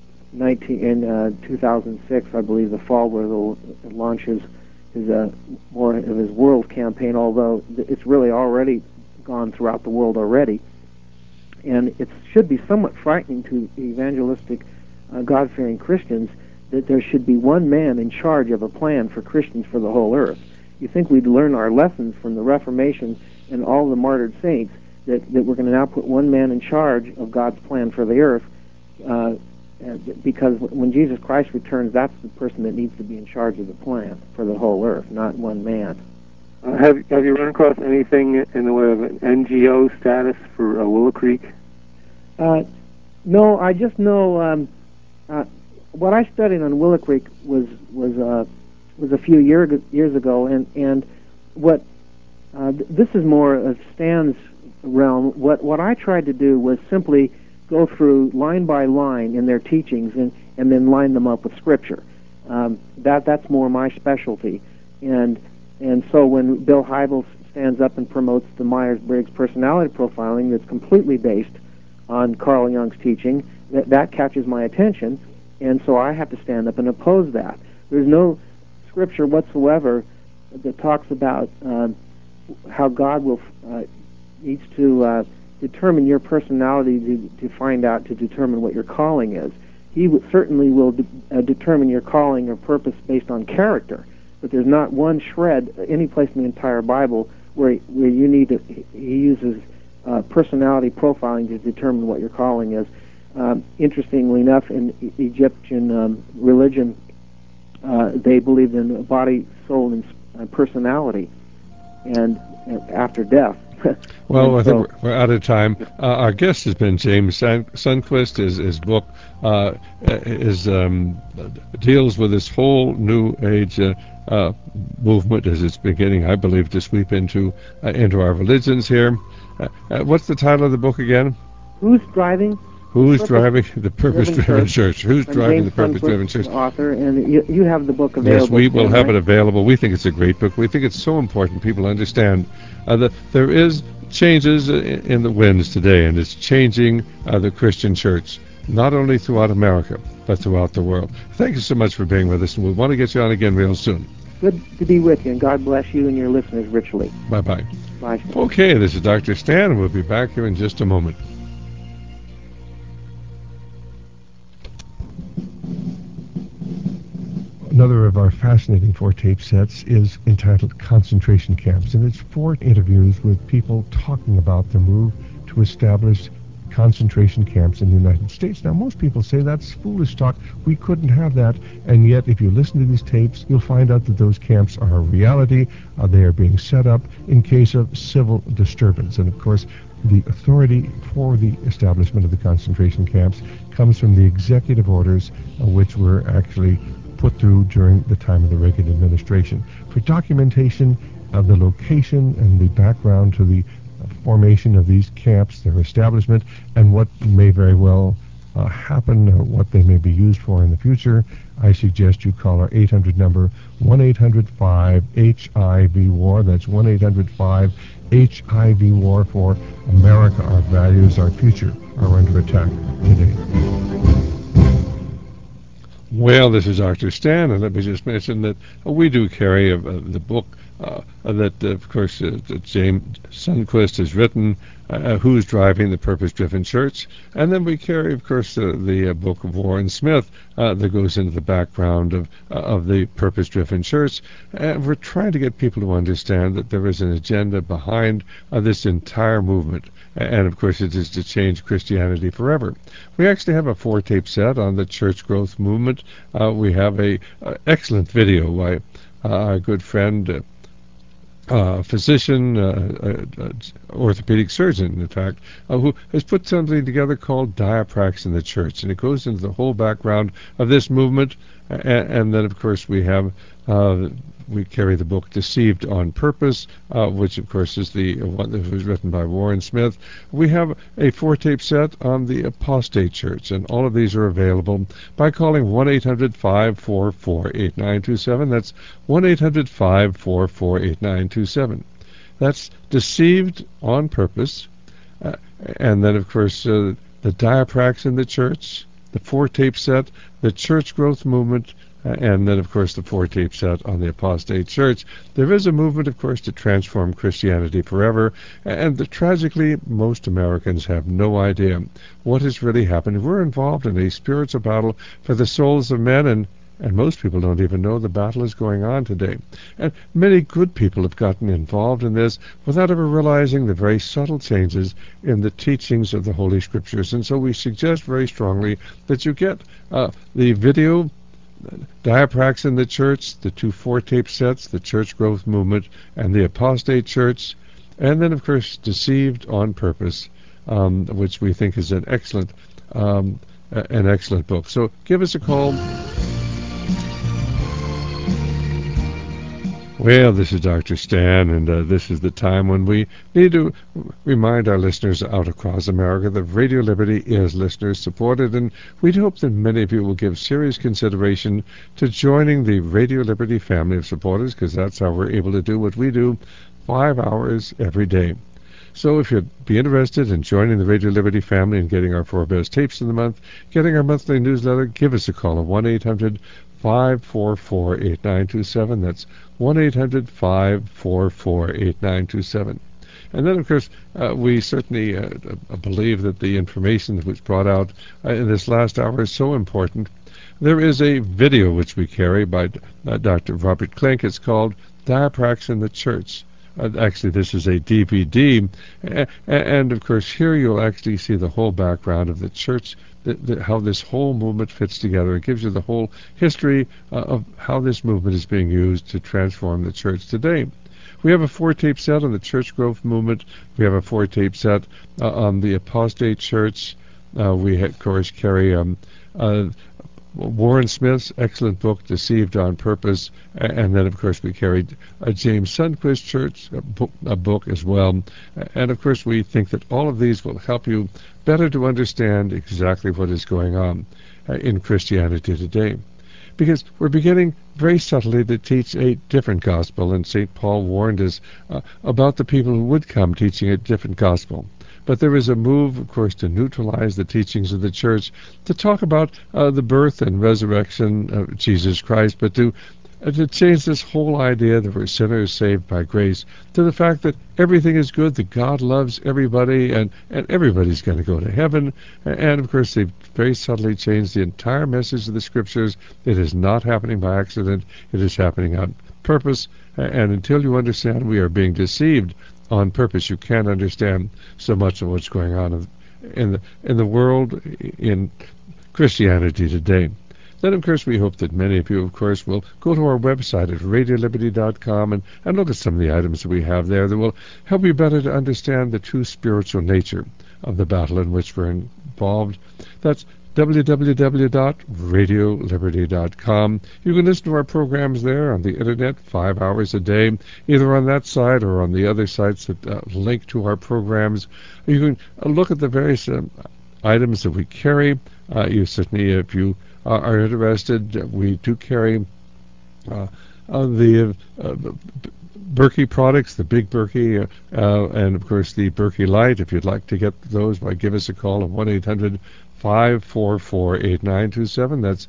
2006, I believe, the fall, where they'll launch his more of his world campaign, although it's really already gone throughout the world already. And it should be somewhat frightening to evangelistic, God-fearing Christians that there should be one man in charge of a plan for Christians for the whole earth. You think we'd learn our lessons from the Reformation and all the martyred saints, that we're going to now put one man in charge of God's plan for the earth, because when Jesus Christ returns, that's the person that needs to be in charge of the plan for the whole earth, not one man. Have you run across anything in the way of an NGO status for Willow Creek? No, I just know what I studied on Willow Creek was a few years ago, and what this is more of Stan's realm. What I tried to do was simply go through line by line in their teachings and then line them up with Scripture. That's more my specialty, and so when Bill Hybels stands up and promotes the Myers-Briggs personality profiling that's completely based on Carl Jung's teaching, that catches my attention, and so I have to stand up and oppose that. There's no Scripture whatsoever that talks about how God needs to determine your personality to determine what your calling is. He certainly will determine your calling or purpose based on character, but there's not one shred any place in the entire Bible where you need to. He uses personality profiling to determine what your calling is. Interestingly enough, in Egyptian religion, they believed in body, soul, and personality, and after death. Well, I so, think we're out of time. Our guest has been James Sundquist. His book deals with this whole New Age movement as it's beginning, I believe, to sweep into our religions here. What's the title of the book again? Who's driving? Who's driving the purpose-driven church? Who's driving the purpose-driven church? Author, and you have the book available. Yes, we will have it available. We think it's a great book. We think it's so important people understand that there is changes in the winds today, and it's changing the Christian church, not only throughout America, but throughout the world. Thank you so much for being with us, and we want to get you on again real soon. Good to be with you, and God bless you and your listeners richly. Bye-bye. Bye. Okay, this is Dr. Stan, and we'll be back here in just a moment. Another of our fascinating 4-tape sets is entitled Concentration Camps, and it's 4 interviews with people talking about the move to establish concentration camps in the United States. Now, most people say that's foolish talk. We couldn't have that, and yet if you listen to these tapes, you'll find out that those camps are a reality. They are being set up in case of civil disturbance, and of course, the authority for the establishment of the concentration camps comes from the executive orders, which were actually put through during the time of the Reagan administration. For documentation of the location and the background to the formation of these camps, their establishment, and what may very well happen, what they may be used for in the future, I suggest you call our 800 number, 1-800-5-HIV-WAR. That's 1-800-5-HIV-WAR for America. Our values, our future are under attack today. Well, this is Dr. Stan, and let me just mention that we do carry the book that, of course, James Sundquist has written, Who's Driving the Purpose-Driven Church? And then we carry, of course, the book of Warren Smith that goes into the background of the Purpose-Driven Church. And we're trying to get people to understand that there is an agenda behind this entire movement. And, of course, it is to change Christianity forever. We actually have a 4-tape set on the church growth movement. We have a excellent video by our good friend, physician, orthopedic surgeon, in fact, who has put something together called Diaprax in the Church. And it goes into the whole background of this movement. And then, of course, we have... we carry the book Deceived on Purpose, which, of course, is the one that was written by Warren Smith. We have a 4-tape set on the apostate church, and all of these are available by calling 1-800-544-8927. That's 1-800-544-8927. That's Deceived on Purpose. And then, of course, the Diaprax in the Church, the 4-tape set, the Church Growth Movement, and then, of course, the 4-tape set on the apostate church. There is a movement, of course, to transform Christianity forever, and tragically, most Americans have no idea what is really happening. We're involved in a spiritual battle for the souls of men, and most people don't even know the battle is going on today. And many good people have gotten involved in this without ever realizing the very subtle changes in the teachings of the Holy Scriptures. And so we suggest very strongly that you get the video Diaprax in the Church, the 2 4-tape sets, the Church Growth Movement, and the Apostate Church, and then, of course, Deceived on Purpose, which we think is an excellent book. So give us a call. Well, this is Dr. Stan, and this is the time when we need to remind our listeners out across America that Radio Liberty is listener-supported, and we hope that many of you will give serious consideration to joining the Radio Liberty family of supporters, because that's how we're able to do what we do 5 hours every day. So if you'd be interested in joining the Radio Liberty family and getting our 4 best tapes of the month, getting our monthly newsletter, give us a call at 1-800-544-8927. That's 1-800-544-8927. And then, of course, we certainly believe that the information that was brought out in this last hour is so important. There is a video which we carry by Dr. Robert Klink. It's called Diaprax in the Church. Actually, this is a DVD. And, of course, here you'll actually see the whole background of the church, how this whole movement fits together. It gives you the whole history of how this movement is being used to transform the church today. We have a 4-tape set on the church growth movement. We have a 4-tape set on the apostate church. We, of course, carry Warren Smith's excellent book, Deceived on Purpose, and then, of course, we carried James Sundquist Church, a book as well. And, of course, we think that all of these will help you better to understand exactly what is going on in Christianity today. Because we're beginning very subtly to teach a different gospel, and St. Paul warned us about the people who would come teaching a different gospel. But there is a move, of course, to neutralize the teachings of the church, to talk about the birth and resurrection of Jesus Christ, but to change this whole idea that we're sinners saved by grace to the fact that everything is good, that God loves everybody, and everybody's going to go to heaven. And, of course, they've very subtly changed the entire message of the Scriptures. It is not happening by accident. It is happening on purpose. And until you understand we are being deceived on purpose, you can't understand so much of what's going on in the world, in Christianity today. Then, of course, we hope that many of you, of course, will go to our website at radioliberty.com and look at some of the items that we have there that will help you better to understand the true spiritual nature of the battle in which we're involved. That's www.radioliberty.com. You can listen to our programs there on the Internet 5 hours a day, either on that site or on the other sites that link to our programs. You can look at the various items that we carry. You certainly, if you are interested, we do carry the Berkey products, the Big Berkey, and of course the Berkey Light. If you'd like to get those, give us a call at 1-800-544-8927. That's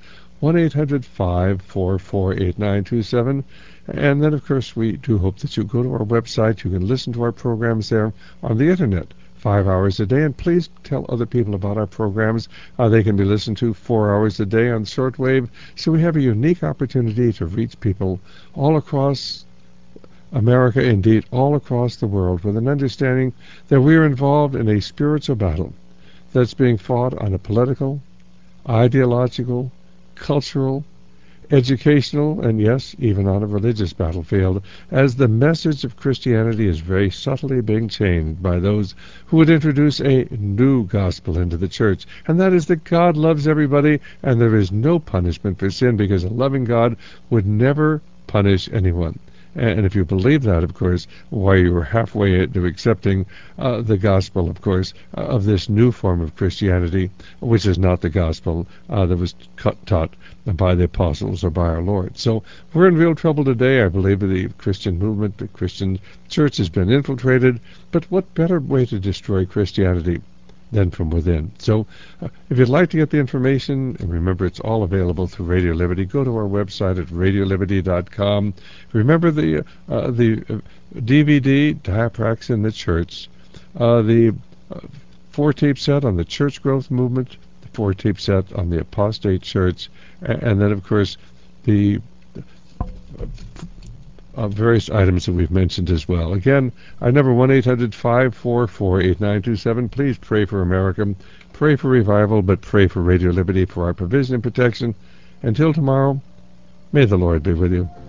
1-800-544-8927. And then, of course, we do hope that you go to our website. You can listen to our programs there on the Internet 5 hours a day, and please tell other people about our programs. They can be listened to 4 hours a day on shortwave, so we have a unique opportunity to reach people all across America, indeed all across the world, with an understanding that we are involved in a spiritual battle that's being fought on a political, ideological, cultural, educational, and yes, even on a religious battlefield, as the message of Christianity is very subtly being changed by those who would introduce a new gospel into the church, and that is that God loves everybody and there is no punishment for sin, because a loving God would never punish anyone. And if you believe that, of course, why you were halfway into accepting the gospel, of course, of this new form of Christianity, which is not the gospel that was taught by the apostles or by our Lord. So we're in real trouble today. I believe the Christian movement, the Christian church has been infiltrated, but what better way to destroy Christianity than from within? So if you'd like to get the information, and remember it's all available through Radio Liberty, go to our website at radioliberty.com. Remember the DVD, Diaprax in the Church, the 4-tape set on the church growth movement, the 4-tape set on the apostate church, and then, of course, the various items that we've mentioned as well. Again, our number 1-800-544-8927. Please pray for America, pray for revival, but pray for Radio Liberty for our provision and protection. Until tomorrow, may the Lord be with you.